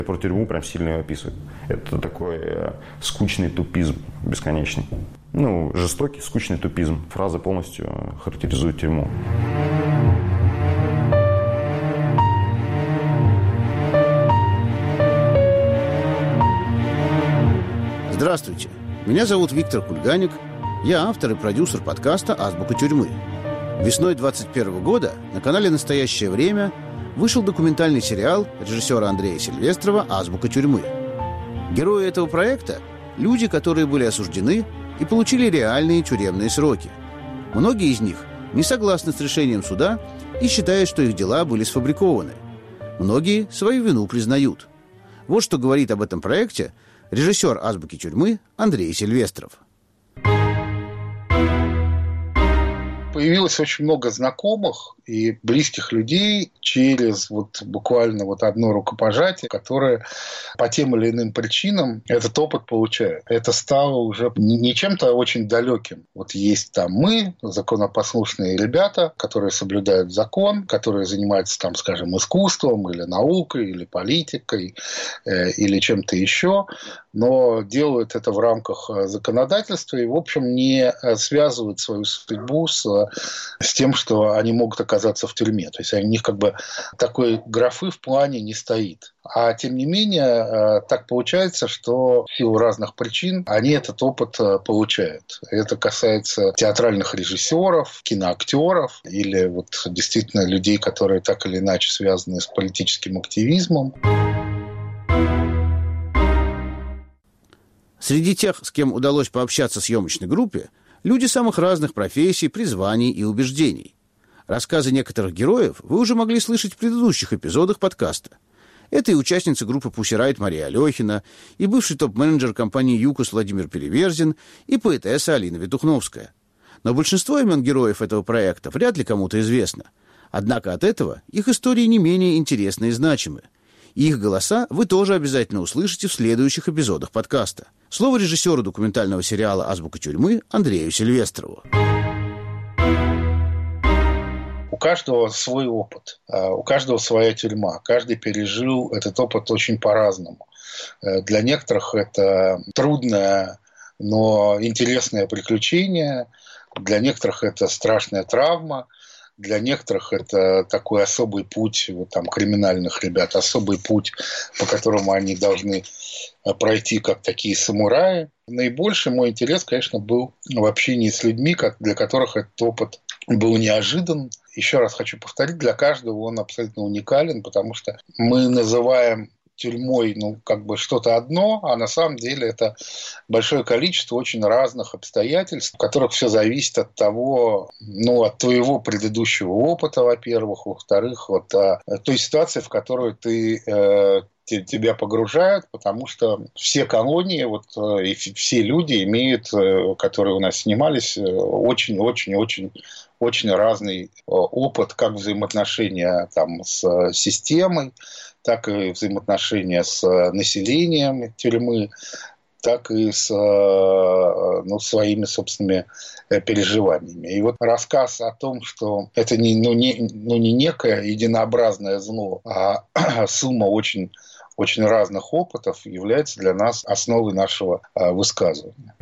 Про тюрьму прям сильно ее описывает. Это такой скучный тупизм бесконечный. Жестокий, скучный тупизм. Фраза полностью характеризует тюрьму. Здравствуйте, меня зовут Виктор Кульганик. Я автор и продюсер подкаста «Азбука тюрьмы». Весной 2021 года на канале «Настоящее время» вышел документальный сериал режиссера Андрея Сильвестрова «Азбука тюрьмы». Герои этого проекта – люди, которые были осуждены и получили реальные тюремные сроки. Многие из них не согласны с решением суда и считают, что их дела были сфабрикованы. Многие свою вину признают. Вот что говорит об этом проекте режиссер «Азбуки тюрьмы» Андрей Сильвестров. Появилось очень много знакомых и близких людей через буквально одно рукопожатие, которые по тем или иным причинам этот опыт получают. Это стало уже не чем-то очень далеким. Есть там мы, законопослушные ребята, которые соблюдают закон, которые занимаются искусством или наукой, или политикой, или чем-то еще, но делают это в рамках законодательства и, в общем, не связывают свою судьбу с тем, что они могут оказаться в тюрьме. То есть у них такой графы в плане не стоит. А тем не менее, так получается, что в силу разных причин они этот опыт получают. Это касается театральных режиссеров, киноактеров или действительно людей, которые так или иначе связаны с политическим активизмом. Среди тех, с кем удалось пообщаться в съемочной группе, люди самых разных профессий, призваний и убеждений. Рассказы некоторых героев вы уже могли слышать в предыдущих эпизодах подкаста. Это и участница группы Pussy Riot Мария Алехина, и бывший топ-менеджер компании «ЮКОС» Владимир Переверзин, и поэтесса Алина Ветухновская. Но большинство имен героев этого проекта вряд ли кому-то известно. Однако от этого их истории не менее интересны и значимы. И их голоса вы тоже обязательно услышите в следующих эпизодах подкаста. Слово режиссеру документального сериала «Азбука тюрьмы» Андрею Сильвестрову. У каждого свой опыт, у каждого своя тюрьма. Каждый пережил этот опыт очень по-разному. Для некоторых это трудное, но интересное приключение. Для некоторых это страшная травма. Для некоторых это такой особый путь криминальных ребят, особый путь, по которому они должны пройти как такие самураи. Наибольший мой интерес, конечно, был в общении с людьми, для которых этот опыт был неожидан. Еще раз хочу повторить, для каждого он абсолютно уникален, потому что мы называем тюрьмой что-то одно, а на самом деле это большое количество очень разных обстоятельств, в которых все зависит от того, от твоего предыдущего опыта, во-первых, во-вторых, от той ситуации, в которую тебя погружают, потому что все колонии и все люди имеют, которые у нас снимались, очень разный опыт, как взаимоотношения с системой, так и взаимоотношения с населением тюрьмы, так и с своими собственными переживаниями. И рассказ о том, что это не некое единообразное зло, а сумма очень разных опытов, является для нас основой нашего высказывания.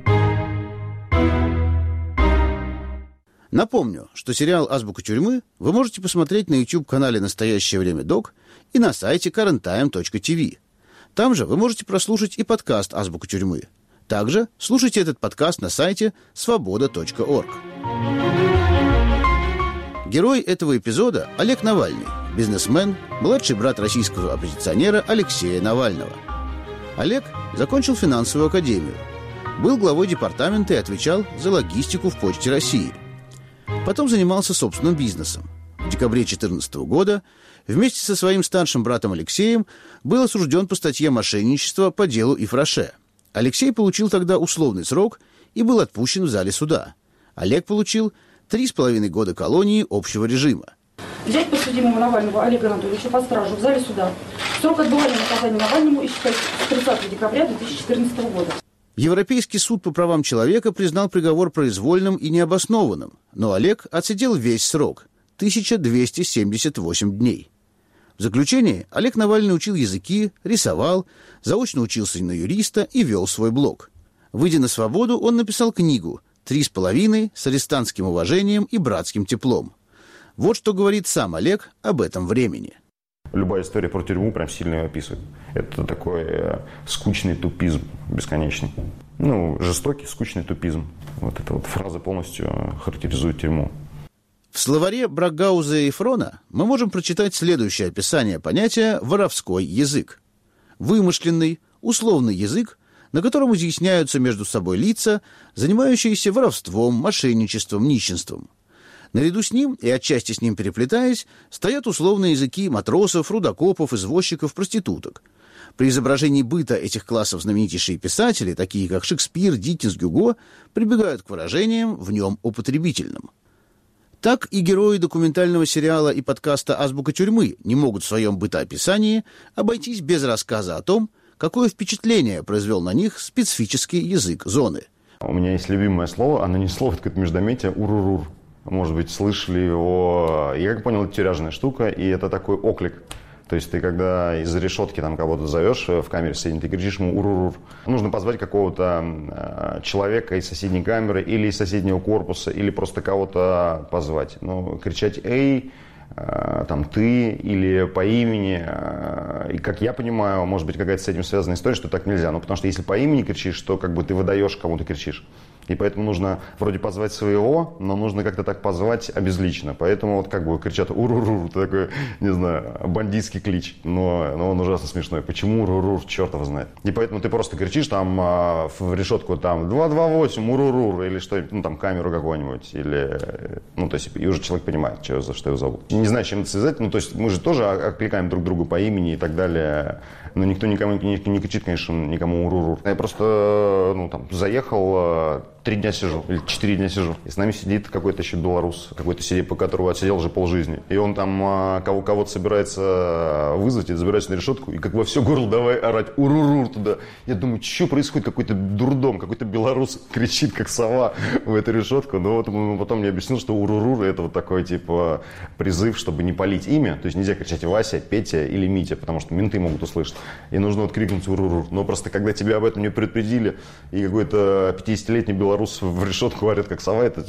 Напомню, что сериал «Азбука тюрьмы» вы можете посмотреть на YouTube-канале «Настоящее время Док» и на сайте currenttime.tv. Там же вы можете прослушать и подкаст «Азбука тюрьмы». Также слушайте этот подкаст на сайте svoboda.org. Герой этого эпизода – Олег Навальный, бизнесмен, младший брат российского оппозиционера Алексея Навального. Олег закончил финансовую академию, был главой департамента и отвечал за логистику в Почте России. Потом занимался собственным бизнесом. В декабре 2014 года вместе со своим старшим братом Алексеем был осужден по статье «Мошенничество» по делу Ифраше. Алексей получил тогда условный срок и был отпущен в зале суда. Олег получил 3,5 года колонии общего режима. Взять подсудимого Навального Олега Анатольевича под стражу в зале суда. Срок отбывания наказания Навальному исчитать с 30 декабря 2014 года. Европейский суд по правам человека признал приговор произвольным и необоснованным, но Олег отсидел весь срок – 1278 дней. В заключение Олег Навальный учил языки, рисовал, заочно учился на юриста и вел свой блог. Выйдя на свободу, он написал книгу «3,5» с арестантским уважением и братским теплом. Вот что говорит сам Олег об этом времени. Любая история про тюрьму прям сильно ее описывает. Это такой скучный тупизм бесконечный. Жестокий, скучный тупизм. Вот эта вот фраза полностью характеризует тюрьму. В словаре Брагауза и Фрона мы можем прочитать следующее описание понятия «воровской язык». Вымышленный, условный язык, на котором изъясняются между собой лица, занимающиеся воровством, мошенничеством, нищенством. Наряду с ним, и отчасти с ним переплетаясь, стоят условные языки матросов, рудокопов, извозчиков, проституток. При изображении быта этих классов знаменитейшие писатели, такие как Шекспир, Диккенс, Гюго, прибегают к выражениям в нем употребительным. Так и герои документального сериала и подкаста «Азбука тюрьмы» не могут в своем бытоописании обойтись без рассказа о том, какое впечатление произвел на них специфический язык зоны. У меня есть любимое слово, оно не слово, это какое-то междометие, урурур. Может быть, слышали его. Я как понял, это тюряжная штука, и это такой оклик. То есть ты когда из-за решетки там кого-то зовешь в камере соседней, ты кричишь ему урурур. Нужно позвать какого-то человека из соседней камеры или из соседнего корпуса, или просто кого-то позвать. Кричать «эй», там «ты» или по имени. И как я понимаю, может быть, какая-то с этим связанная история, что так нельзя. Потому что если по имени кричишь, то как бы ты выдаешь, кому ты кричишь. И поэтому нужно вроде позвать своего, но нужно как-то так позвать обезлично. Поэтому вот как бы кричат «урурур», это такой, не знаю, бандитский клич. Но он ужасно смешной. Почему урурур, черт его знает. И поэтому ты просто кричишь там в решетку там 228 урурур или что-нибудь, там камеру какую-нибудь. Или, то есть и уже человек понимает, за что его зовут. Не знаю, чем это связать, то есть мы же тоже окликаем друг друга по имени и так далее. Но никто никому не кричит, конечно, никому урурур. Я просто, заехал, 3 дня сижу, или 4 дня сижу. И с нами сидит какой-то еще белорус, какой-то сидит, по которого отсидел уже полжизни. И он там кого-то собирается вызвать, и забирается на решетку, и как во все горло давай орать урурур туда. Я думаю, что происходит? Какой-то дурдом, какой-то белорус кричит, как сова в эту решетку. Но вот потом мне объяснил, что урурур — это вот такой, типа, призыв, чтобы не палить имя. То есть нельзя кричать Вася, Петя или Митя, потому что менты могут услышать. И нужно вот крикнуть урурур. Но просто когда тебя об этом не предупредили, и какой-то 50-летний белорус в решетку орет, как сова, это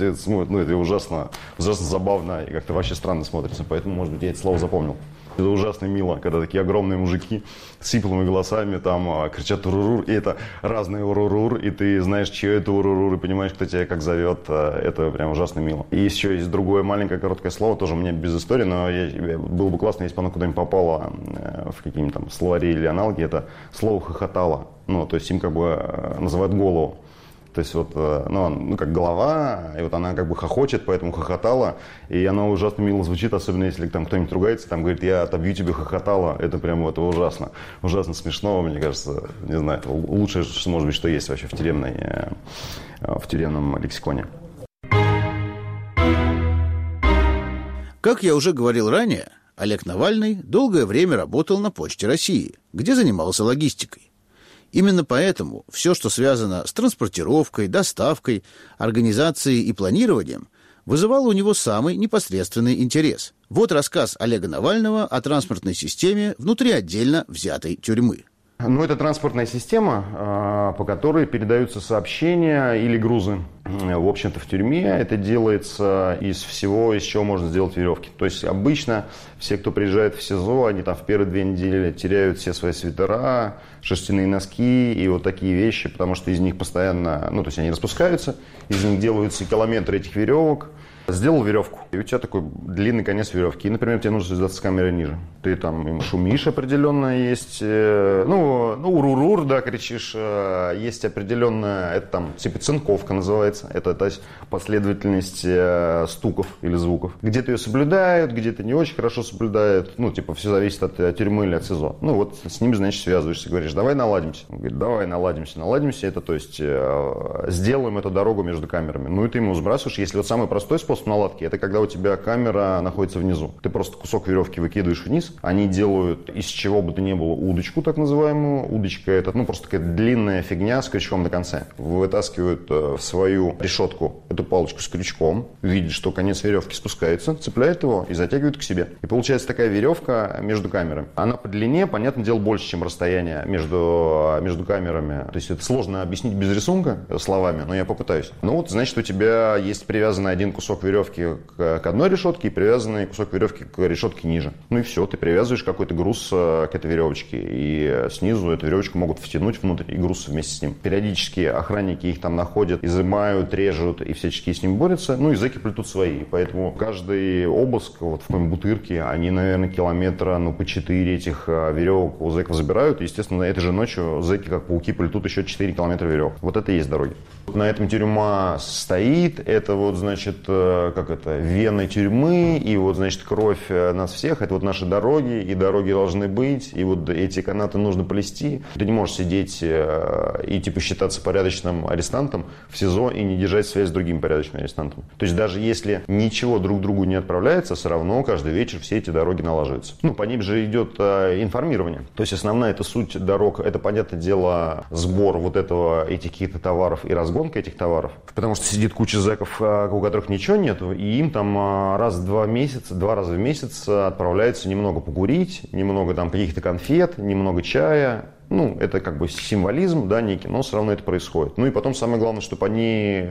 ужасно забавно и как-то вообще странно смотрится. Поэтому, может быть, я это слово запомнил. Это ужасно мило, когда такие огромные мужики с сиплыми голосами там кричат урурур, и это разные урурур, и ты знаешь, чье это урурур, и понимаешь, кто тебя как зовет. Это прям ужасно мило. И еще есть другое маленькое короткое слово, тоже у меня без истории, но было бы классно, если бы оно куда-нибудь попало в какие-нибудь там словари или аналоги. Это слово «хохотало». То есть им как бы называют голову. То есть вот, как голова, и вот она как бы хохочет, поэтому хохотала, и она ужасно мило звучит, особенно если там кто-нибудь ругается, там говорит, я отобью тебе хохотала, это прям вот ужасно смешно, мне кажется, не знаю, это лучшее, что может быть, что есть вообще в тюремном лексиконе. Как я уже говорил ранее, Олег Навальный долгое время работал на Почте России, где занимался логистикой. Именно поэтому все, что связано с транспортировкой, доставкой, организацией и планированием, вызывало у него самый непосредственный интерес. Вот рассказ Олега Навального о транспортной системе внутри отдельно взятой тюрьмы. Это транспортная система, по которой передаются сообщения или грузы. В общем-то, в тюрьме это делается из всего, из чего можно сделать веревки. То есть обычно все, кто приезжает в СИЗО, они там в первые 2 недели теряют все свои свитера, шерстяные носки и вот такие вещи, потому что из них постоянно, то есть они распускаются, из них делаются километры этих веревок. Сделал веревку, и у тебя такой длинный конец веревки. И, например, тебе нужно связаться с камерой ниже. Ты там им шумишь определенно, есть, урурур, да, кричишь. Есть определенная, это там, типа цинковка называется. Это последовательность стуков или звуков. Где-то ее соблюдают, где-то не очень хорошо соблюдают. Все зависит от тюрьмы или от СИЗО. С ними, значит, связываешься, говоришь, давай наладимся. Он говорит, давай наладимся. Наладимся, это, то есть, сделаем эту дорогу между камерами. И ты ему сбрасываешь, если вот самый простой способ, способ наладки – это когда у тебя камера находится внизу. Ты просто кусок веревки выкидываешь вниз. Они делают из чего бы то ни было удочку, так называемую. Удочка – это просто такая длинная фигня с крючком на конце. Вытаскивают в свою решетку эту палочку с крючком, видят, что конец веревки спускается, цепляют его и затягивают к себе. И получается такая веревка между камерами. Она по длине, понятное дело, больше, чем расстояние между камерами. То есть это сложно объяснить без рисунка словами, но я попытаюсь. Ну вот, значит, у тебя есть привязанный один кусок веревки к одной решетке и привязанный кусок веревки к решетке ниже. Ну и все, ты привязываешь какой-то груз к этой веревочке, и снизу эту веревочку могут втянуть внутрь и груз вместе с ним. Периодически охранники их там находят, изымают, режут и всячески с ним борются. Ну и зэки плетут свои. Поэтому каждый обыск вот в какой-нибудь Бутырке, они, наверное, километра, по 4 этих веревок у зэков забирают. И, естественно, этой же ночью зэки, как пауки, плетут еще 4 километра веревок. Вот это и есть дороги. На этом тюрьма стоит. Это вот, значит, вены тюрьмы. И вот, значит, кровь нас всех. Это вот наши дороги. И дороги должны быть. И вот эти канаты нужно плести. Ты не можешь сидеть и считаться порядочным арестантом в СИЗО и не держать связь с другими порядочными арестантами. То есть даже если ничего друг другу не отправляется, все равно каждый вечер все эти дороги налаживаются. По ним же идет информирование. То есть основная эта суть дорог, это, понятное дело, сбор этих каких-то товаров и разгонка этих товаров. Потому что сидит куча зэков, у которых ничего нету, и им там два раза в месяц отправляется немного покурить, немного там каких-то конфет, немного чая. Это как бы символизм, да, некий, но все равно это происходит. И потом самое главное, чтобы они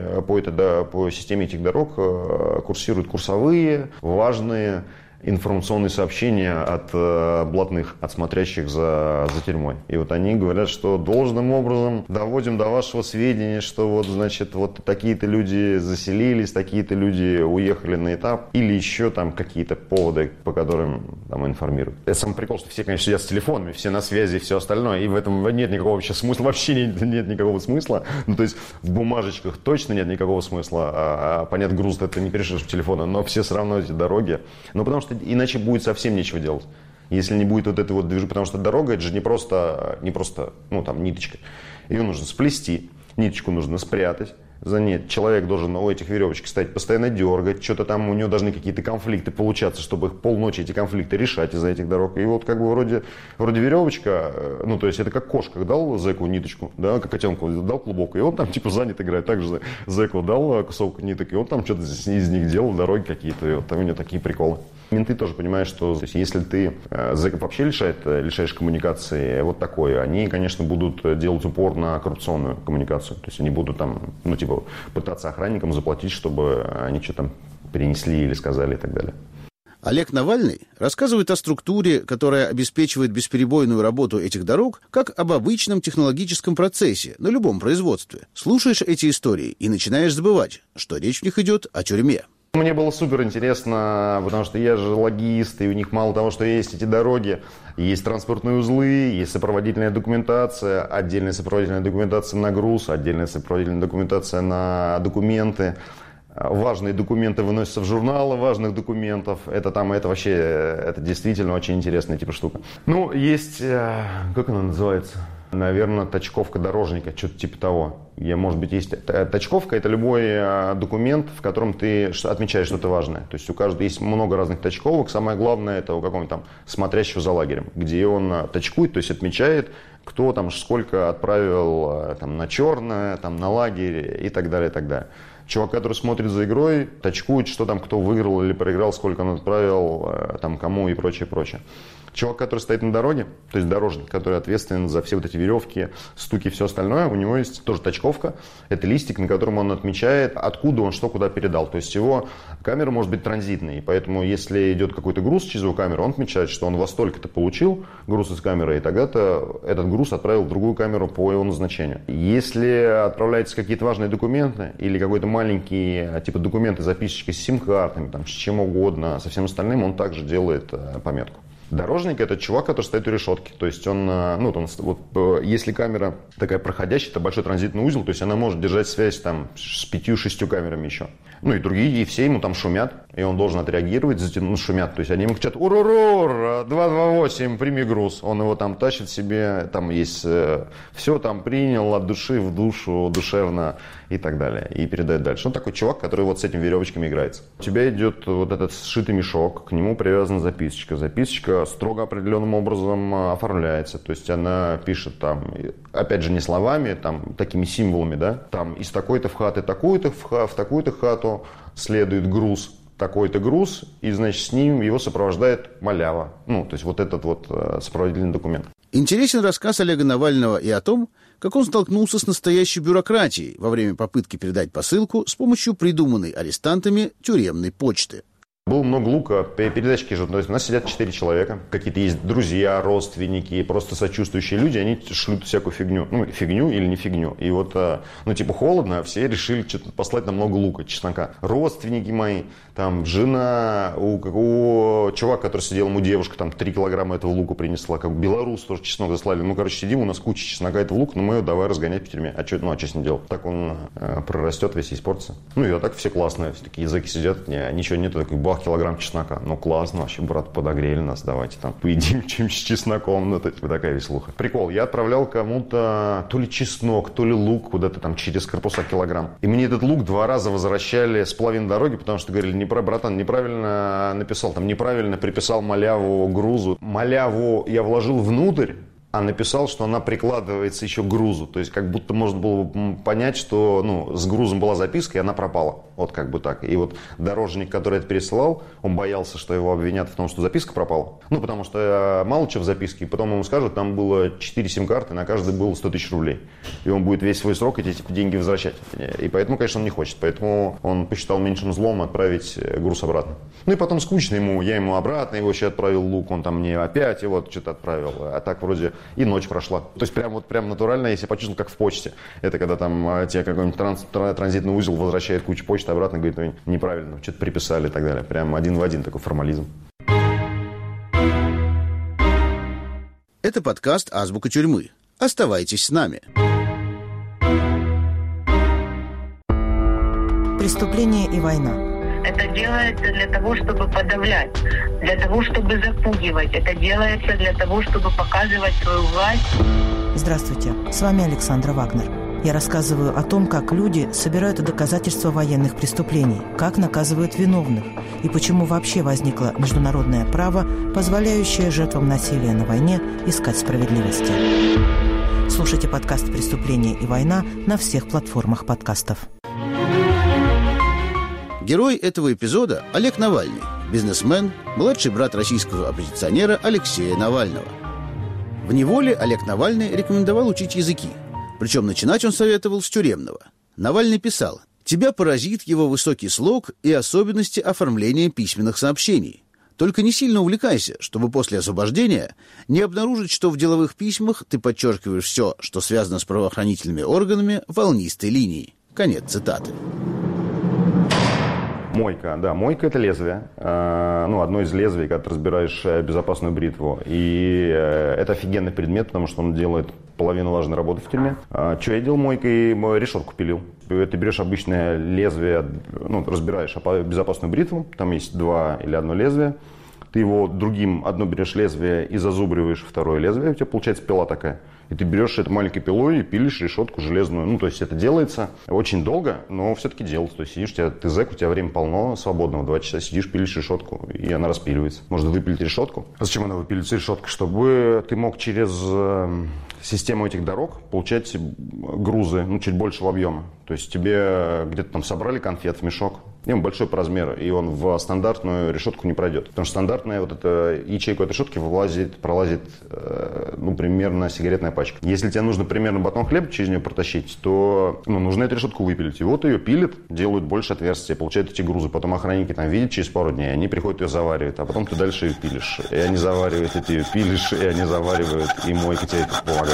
по системе этих дорог курсируют курсовые, важные информационные сообщения от блатных, от смотрящих за тюрьмой. И вот они говорят, что должным образом доводим до вашего сведения, что такие-то люди заселились, такие-то люди уехали на этап, или еще там какие-то поводы, по которым там информируют. Это самый прикол, что все, конечно, сидят с телефонами, все на связи и все остальное, и в этом нет никакого вообще смысла, вообще нет никакого смысла. То есть в бумажечках точно нет никакого смысла, понятно, груз это не перешлешь в телефон, но все все равно эти дороги, потому что иначе будет совсем нечего делать. Если не будет вот этой вот движухи, потому что дорога, это же не просто ниточка. Ее нужно сплести, ниточку нужно спрятать. За ней человек должен у этих веревочек стоять, постоянно дергать, что-то там у него должны какие-то конфликты получаться, чтобы их полночи эти конфликты решать из-за этих дорог. И вот вроде веревочка, то есть это как кошка дал зэку ниточку, да, как котенку дал клубок, и он там занят играет. Также зэку дал кусок ниток, и он там что-то из них делал, дороги какие-то, и вот там у него такие приколы. Менты тоже понимают, что если ты зэков вообще лишаешь коммуникации вот такой, они, конечно, будут делать упор на коррупционную коммуникацию. То есть они будут там, пытаться охранникам заплатить, чтобы они что-то там перенесли или сказали и так далее. Олег Навальный рассказывает о структуре, которая обеспечивает бесперебойную работу этих дорог, как об обычном технологическом процессе на любом производстве. Слушаешь эти истории и начинаешь забывать, что речь в них идет о тюрьме. Мне было супер интересно, потому что я же логист, и у них мало того, что есть эти дороги, есть транспортные узлы, есть сопроводительная документация, отдельная сопроводительная документация на груз, отдельная сопроводительная документация на документы. Важные документы выносятся в журналы важных документов. Это действительно очень интересная штука. Есть, как она называется? Наверное, тачковка дорожника, что-то типа того. Есть тачковка, это любой документ, в котором ты отмечаешь что-то важное. То есть у каждого есть много разных тачковок. Самое главное, это у какого-нибудь там смотрящего за лагерем, где он тачкует, то есть отмечает, кто там сколько отправил на черное, на лагерь и так далее, и так далее. Чувак, который смотрит за игрой, тачкует, что там кто выиграл или проиграл, сколько он отправил, кому и прочее, прочее. Чувак, который стоит на дороге, то есть дорожник, который ответственен за все эти веревки, стуки и все остальное, у него есть тоже тачковка. Это листик, на котором он отмечает, откуда он что куда передал. То есть его камера может быть транзитной. И поэтому, если идет какой-то груз через его камеру, он отмечает, что он во столько-то получил груз из камеры, и тогда-то этот груз отправил в другую камеру по его назначению. Если отправляются какие-то важные документы или какой-то маленький документы, записочки с сим-картами, с чем угодно, со всем остальным, он также делает пометку. Дорожник – это чувак, который стоит у решетки. То есть если камера такая проходящая, это большой транзитный узел, то есть она может держать связь с 5-6 камерами еще. И другие, и все ему там шумят. и он должен отреагировать, шумят. То есть они ему кричат: «Ур-ур-ур, 228, прими груз». Он его там тащит себе, там есть все, там принял от души в душу, душевно и так далее. И передает дальше. Он такой чувак, который вот с этими веревочками играется. У тебя идет вот этот сшитый мешок, к нему привязана записочка. Записочка строго определенным образом оформляется. То есть она пишет там, опять же, не словами, там, такими символами, да, там из такой-то в хаты такую-то, в такую-то хату следует груз, такой-то груз, и, значит, с ним его сопровождает малява. Ну, то есть вот этот вот сопроводительный документ. Интересен рассказ Олега Навального и о том, как он столкнулся с настоящей бюрократией во время попытки передать посылку с помощью придуманной арестантами тюремной почты. Было много лука, передатчики же, то есть у нас сидят 4 человека, какие-то есть друзья, родственники, просто сочувствующие люди, они шлют всякую фигню, ну, фигню или не фигню. И вот, ну, типа, холодно, все решили что-то послать нам много лука, чеснока. Родственники мои, там, жена, у чувака, который сидел, ему девушка, там, 3 килограмма этого лука принесла, как белорус тоже чеснок заслали. Ну, короче, сидим, у нас куча чеснока этого лука, но мы его давай разгонять по тюрьме. А что с ним делать? Так он прорастет весь и испортится. Ну, и вот так все классные, все такие языки сидят, ничего нету, такой бах, килограмм чеснока. Ну, классно вообще, брат, подогрели нас, давайте там поедим чем-нибудь с чесноком. Ну, это типа такая веселуха. Прикол, я отправлял кому-то то ли чеснок, то ли лук куда-то там через корпуса килограмм. И мне этот лук 2 раза возвращали с половины дороги, потому что говорили: братан, неправильно написал, там неправильно приписал маляву грузу. Маляву я вложил внутрь, а написал, что она прикладывается еще к грузу. То есть как будто можно было понять, что, ну, с грузом была записка, и она пропала. Вот как бы так. И вот дорожник, который это пересылал, он боялся, что его обвинят в том, что записка пропала. Ну, потому что мало чего в записке. И потом ему скажут, там было 4 сим-карты, на каждой было 100 тысяч рублей. И он будет весь свой срок эти деньги возвращать. И поэтому, конечно, он не хочет. Поэтому он посчитал меньшим злом отправить груз обратно. Ну и потом скучно ему. Я ему обратно его еще отправил лук. Он там мне опять его что-то отправил. А так вроде и ночь прошла. То есть прям натурально, если почувствовал, как в почте. Это когда там тебе какой-нибудь транзитный узел возвращает кучу почты обратно, говорит: ну, неправильно, что-то приписали и так далее. Прям один в один такой формализм. Это подкаст «Азбука тюрьмы». Оставайтесь с нами. Преступление и война. Это делается для того, чтобы подавлять, для того, чтобы запугивать. Это делается для того, чтобы показывать свою власть. Здравствуйте, с вами Александра Вагнер. Я рассказываю о том, как люди собирают доказательства военных преступлений, как наказывают виновных и почему вообще возникло международное право, позволяющее жертвам насилия на войне искать справедливости. Слушайте подкаст «Преступление и война» на всех платформах подкастов. Герой этого эпизода – Олег Навальный, бизнесмен, младший брат российского оппозиционера Алексея Навального. В неволе Олег Навальный рекомендовал учить языки. Причем начинать он советовал с тюремного. Навальный писал: «Тебя поразит его высокий слог и особенности оформления письменных сообщений. Только не сильно увлекайся, чтобы после освобождения не обнаружить, что в деловых письмах ты подчеркиваешь все, что связано с правоохранительными органами, волнистой линией». Конец цитаты. Мойка, да, мойка – это лезвие, одно из лезвий, когда ты разбираешь безопасную бритву. И это офигенный предмет, потому что он делает половину важной работы в тюрьме. Что я делал мойкой? Решетку пилил. Ты берешь обычное лезвие, разбираешь безопасную бритву, там есть 2 или 1 лезвие. Ты его одно берешь лезвие и зазубриваешь второе лезвие, у тебя получается пила такая. И ты берешь эту маленькой пилой и пилишь решетку железную. То есть это делается очень долго, но все-таки делается. То есть сидишь, ты зэк, у тебя время полно свободного. 2 часа сидишь, пилишь решетку, и она распиливается. Можно выпилить решетку. А зачем она выпиливается, решетка? Чтобы ты мог через систему этих дорог получать грузы, чуть большего объема. То есть тебе где-то там собрали конфет в мешок, и он большой по размеру, и он в стандартную решетку не пройдет. Потому что стандартная вот эта ячейка этой решетки пролазит примерно сигаретная пачка. Если тебе нужно примерно батон хлеба через нее протащить, то нужно эту решетку выпилить. И вот ее пилят, делают больше отверстия, получают эти грузы. Потом охранники там видят через пару дней, они приходят ее заваривают, а потом ты дальше ее пилишь. И они заваривают, и ты ее пилишь, и они заваривают, и мойка тебе это помогает.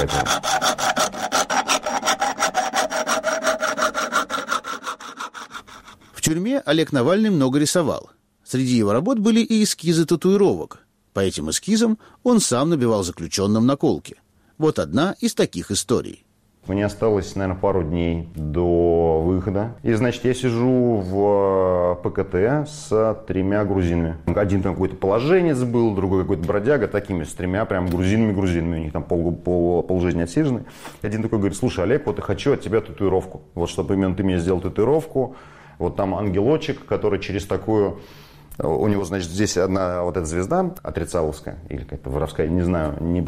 В тюрьме Олег Навальный много рисовал. Среди его работ были и эскизы татуировок. По этим эскизам он сам набивал заключенным наколки. Вот одна из таких историй. Мне осталось, наверное, пару дней до выхода. И, значит, я сижу в ПКТ с 3 грузинами. Один там какой-то положенец был, другой какой-то бродяга, такими с 3 прям грузинами. У них там полжизни отсижены. Один такой говорит: слушай, Олег, вот я хочу от тебя татуировку. Вот чтобы именно ты мне сделал татуировку. Вот там ангелочек, который через такую... У него, значит, здесь одна вот эта звезда отрицаловская или какая-то воровская, не знаю, не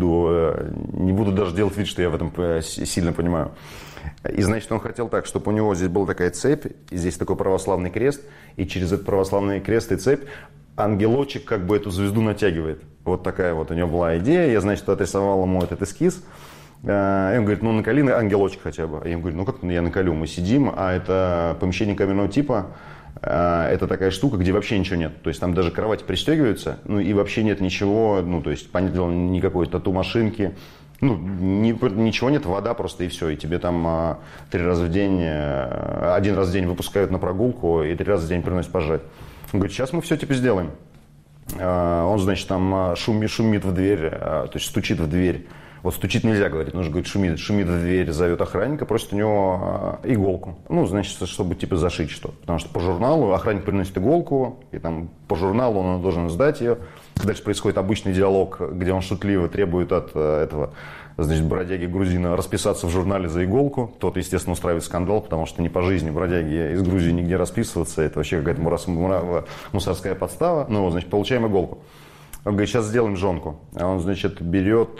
буду даже делать вид, что я в этом сильно понимаю. И, значит, он хотел так, чтобы у него здесь была такая цепь, и здесь такой православный крест, и через этот православный крест и цепь ангелочек как бы эту звезду натягивает. Вот такая вот у него была идея. Я, значит, отрисовал ему этот эскиз. И он говорит: ну накали ангелочек хотя бы. Я ему говорю: ну как я наколю? Мы сидим, а это помещение камерного типа. Это такая штука, где вообще ничего нет. То есть там даже кровати пристегиваются, ну и вообще нет ничего, ну то есть, понятное дело, никакой тату-машинки, ну ничего нет, вода просто и все. И тебе там 3 раза в день, 1 раз в день выпускают на прогулку и 3 раза в день приносят пожрать. Он говорит: сейчас мы все типа сделаем. Он, значит, там шумит в дверь, то есть стучит в дверь. Вот стучит нельзя, говорит, нужно, говорит, шумит в дверь, зовет охранника, просит у него иголку. Ну, значит, чтобы типа зашить что-то. Потому что по журналу охранник приносит иголку, и там по журналу он должен сдать ее. Дальше происходит обычный диалог, где он шутливо требует от этого, значит, бродяги грузина расписаться в журнале за иголку. Тот, естественно, устраивает скандал, потому что не по жизни бродяги из Грузии нигде расписываться. Это вообще какая-то мусорская подстава. Ну, вот, значит, получаем иголку. Он говорит: сейчас сделаем жонку. А он, значит, берет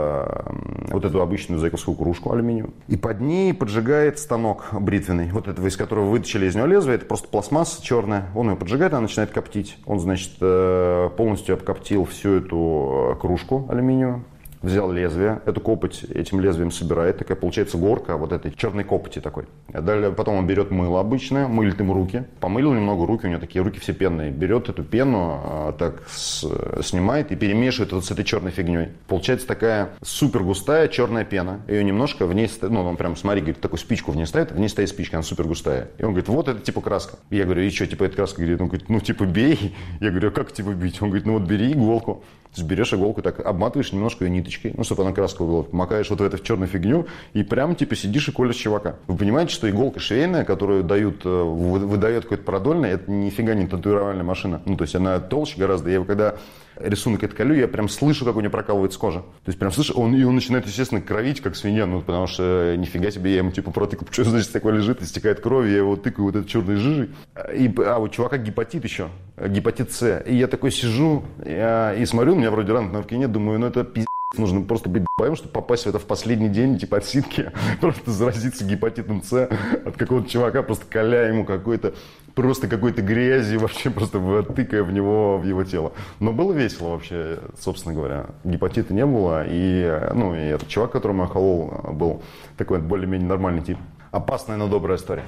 вот эту обычную зайковскую кружку алюминиевую и под ней поджигает станок бритвенный, вот этого, из которого вытащили из него лезвие. Это просто пластмасса черная. Он ее поджигает, она начинает коптить. Он, значит, полностью обкоптил всю эту кружку алюминиевую. Взял лезвие, эту копоть этим лезвием собирает, такая получается горка вот этой черной копоти такой. Далее потом он берет мыло обычное, мылит им руки, помылил немного руки, у него такие руки все пенные, берет эту пену, так снимает и перемешивает вот с этой черной фигней. Получается такая супер густая черная пена, ее немножко в ней, ну он прям, смотри, говорит, такую спичку в ней ставит, в ней стоит спичка, она супер густая. И он говорит: вот это типа краска. Я говорю: и что, типа это краска? Он говорит: ну типа бей. Я говорю: а как типа бить? Он говорит: ну вот бери иголку. То есть берешь иголку, так обматываешь немножко ее ниточкой, ну, чтобы она краску была, макаешь вот в эту черную фигню и прям типа сидишь и колешь чувака. Вы понимаете, что иголка швейная, которую дают, выдает какой-то продольный, это нифига не татуировальная машина. Ну, то есть она толще гораздо. Я его когда рисунок это колю, я прям слышу, как у него прокалывается кожа. То есть прям слышу, он начинает, естественно, кровить, как свинья, ну, потому что нифига себе, я ему типа протыкаю, что значит такое лежит, истекает кровью, я его тыкаю вот этой черной жижей. А у чувака гепатит еще, гепатит С. И я такой сижу и смотрю, у меня вроде ран на руке нет, думаю, ну это пиздец. Нужно просто быть боем, чтобы попасть в это в последний день, типа отсидки, просто заразиться гепатитом С от какого-то чувака, просто коля ему какой-то грязи, вообще просто тыкая в него, в его тело. Но было весело вообще, собственно говоря. Гепатита не было, и этот чувак, которому я холол, был такой более-менее нормальный тип. Опасная, но добрая история.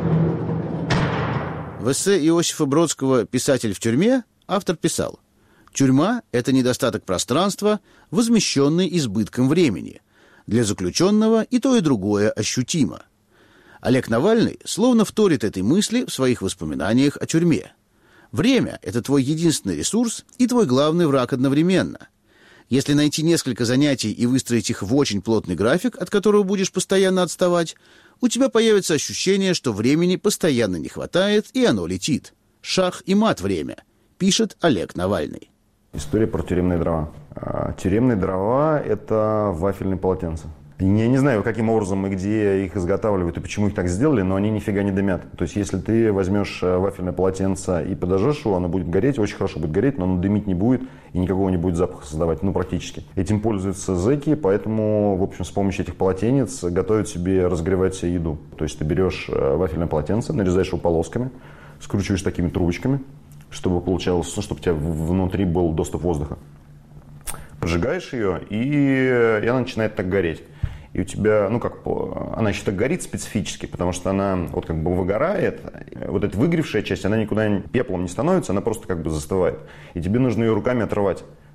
В эссе Иосифа Бродского «Писатель в тюрьме» автор писал: «Тюрьма – это недостаток пространства, возмещенный избытком времени. Для заключенного и то, и другое ощутимо». Олег Навальный словно вторит этой мысли в своих воспоминаниях о тюрьме. Время – это твой единственный ресурс и твой главный враг одновременно. Если найти несколько занятий и выстроить их в очень плотный график, от которого будешь постоянно отставать, у тебя появится ощущение, что времени постоянно не хватает, и оно летит. Шах и мат время, пишет Олег Навальный. История про тюремные дрова. Тюремные дрова – это вафельные полотенца. Я не знаю, каким образом и где их изготавливают и почему их так сделали, но они нифига не дымят. То есть, если ты возьмешь вафельное полотенце и подожжешь его, оно будет гореть, очень хорошо будет гореть, но оно дымить не будет и никакого не будет запаха создавать, практически. Этим пользуются зэки, поэтому, в общем, с помощью этих полотенец готовят себе, разогревать себе еду. То есть, ты берешь вафельное полотенце, нарезаешь его полосками, скручиваешь такими трубочками, чтобы получалось, чтобы у тебя внутри был доступ воздуха. Поджигаешь ее, и она начинает так гореть. И у тебя, она еще так горит специфически, потому что она выгорает. Вот эта выгоревшая часть, она никуда пеплом не становится, она просто застывает. И тебе нужно ее руками отрывать,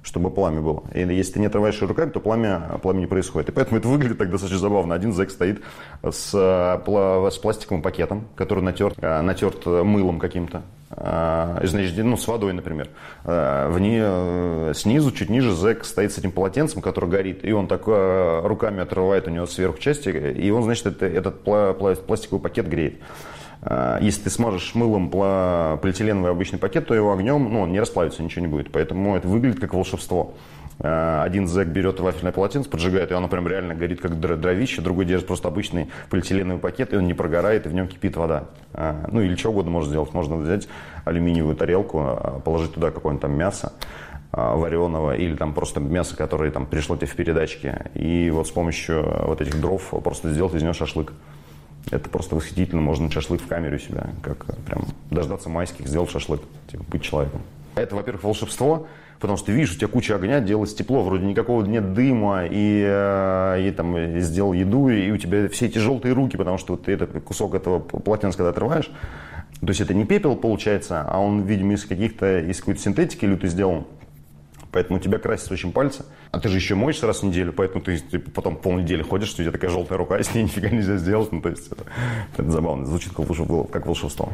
чтобы пламя было. И если ты не отрываешь руками, то пламя не происходит. И поэтому это выглядит так достаточно забавно. Один зэк стоит с пластиковым пакетом, который натерт мылом каким-то. Значит, с водой, например. Снизу, чуть ниже, зэк стоит с этим полотенцем, который горит, и он так руками отрывает у него сверху части, и он, значит, этот пластиковый пакет греет. Если ты смажешь мылом полиэтиленовый обычный пакет, то его огнем, он не расплавится, ничего не будет. Поэтому это выглядит как волшебство. Один зэк берет вафельное полотенце, поджигает, и оно прям реально горит как дровище. Другой держит просто обычный полиэтиленовый пакет, и он не прогорает, и в нем кипит вода. Или что угодно можно сделать. Можно взять алюминиевую тарелку, положить туда какое-нибудь там мясо вареного, или там просто мясо, которое там пришло тебе в передачке. И вот с помощью вот этих дров просто сделать из него шашлык. Это просто восхитительно. Можно шашлык в камере у себя, как прям дождаться майских, сделать шашлык, быть человеком. Это, во-первых, волшебство, потому что ты видишь, у тебя куча огня, делалось тепло, вроде никакого нет дыма, и там сделал еду, и у тебя все эти желтые руки, потому что вот ты этот кусок этого полотенца, когда отрываешь, то есть это не пепел получается, а он, видимо, из какой-то синтетики люто сделан. Поэтому у тебя красятся очень пальцы. А ты же еще моешься раз в неделю, поэтому ты потом полнедели ходишь, что у тебя такая желтая рука, и с ней нифига нельзя сделать. То есть это забавно, звучит как волшебство.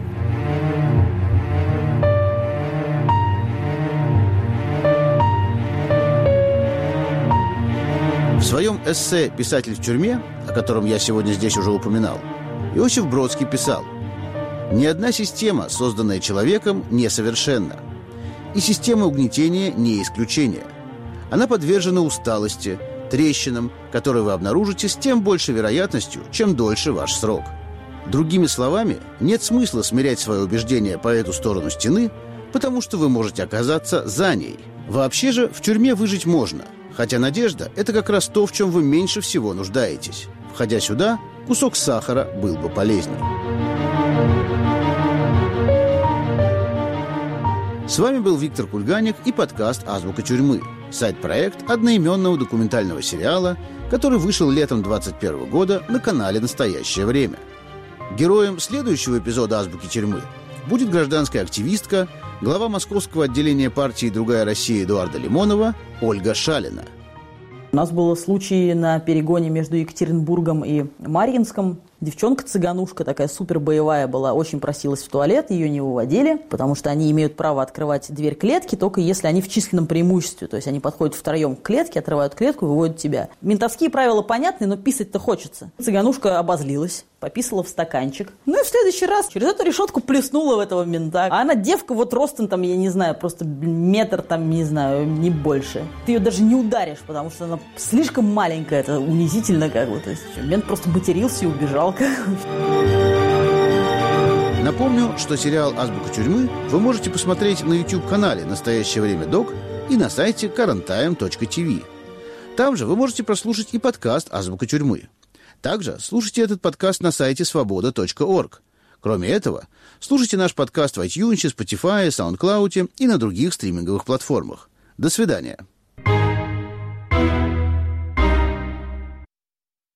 В своем эссе «Писатель в тюрьме», о котором я сегодня здесь уже упоминал, Иосиф Бродский писал: «Ни одна система, созданная человеком, несовершенна. И система угнетения не исключение. Она подвержена усталости, трещинам, которые вы обнаружите с тем большей вероятностью, чем дольше ваш срок. Другими словами, нет смысла смирять свое убеждение по эту сторону стены, потому что вы можете оказаться за ней. Вообще же в тюрьме выжить можно, хотя надежда – это как раз то, в чем вы меньше всего нуждаетесь. Входя сюда, кусок сахара был бы полезней». С вами был Виктор Кульганик и подкаст «Азбука тюрьмы», сайт-проект одноименного документального сериала, который вышел летом 2021 года на канале «Настоящее время». Героем следующего эпизода «Азбуки тюрьмы» будет гражданская активистка, глава московского отделения партии «Другая Россия» Эдуарда Лимонова Ольга Шалина. У нас был случай на перегоне между Екатеринбургом и Марьинском. Девчонка-цыганушка такая супер боевая была, очень просилась в туалет, ее не выводили, потому что они имеют право открывать дверь клетки, только если они в численном преимуществе. То есть они подходят втроем к клетке, отрывают клетку и выводят тебя. Ментовские правила понятны, но писать-то хочется. Цыганушка обозлилась, пописала в стаканчик. Ну и в следующий раз через эту решетку плеснула в этого мента. А она девка вот ростом там, я не знаю, просто метр там, не знаю, не больше. Ты ее даже не ударишь, потому что она слишком маленькая, это унизительно как бы. То есть мент просто матерился и убежал. Напомню, что сериал «Азбука тюрьмы» вы можете посмотреть на YouTube-канале «Настоящее время док» и на сайте currenttime.tv. Там же вы можете прослушать и подкаст «Азбука тюрьмы». Также слушайте этот подкаст на сайте svoboda.org. Кроме этого, слушайте наш подкаст в iTunes, Spotify, SoundCloud и на других стриминговых платформах. До свидания.